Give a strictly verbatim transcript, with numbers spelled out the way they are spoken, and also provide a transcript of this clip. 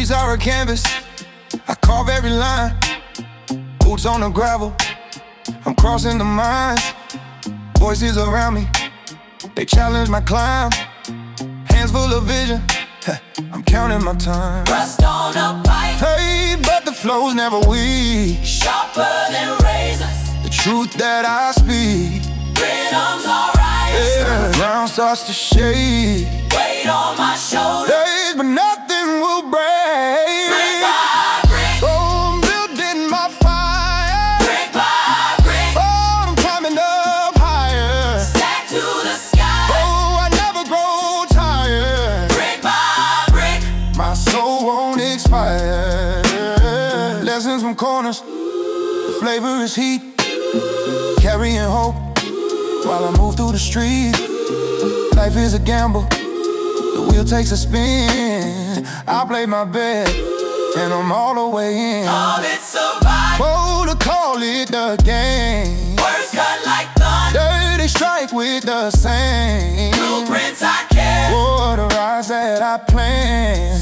streets are a canvas, I carve every line. Boots on the gravel, I'm crossing the minds. Voices around me, they challenge my climb. Hands full of vision, I'm counting my time. Rust on a pipe, hey, but the flow's never weak. sharper than razors, The truth that I speak, rhythms are riotous. yeah. The ground starts to shake. Weight on my shoulders, Days, but nothing will break. brick by brick, Oh, I'm building my fire. brick by brick, Oh, I'm climbing up higher. stack to the sky. Oh, I never grow tired. Brick by brick, My soul won't expire. Lessons from corners, the flavor is heat. Carrying hope while I move through the street. Life is a gamble, the wheel takes a spin. I play my bet, and I'm all the way in. all it survive. Oh, to call it the game. Words cut like thunder, Dirty strike with the same. blueprints I carry. Oh, the rise that I plan.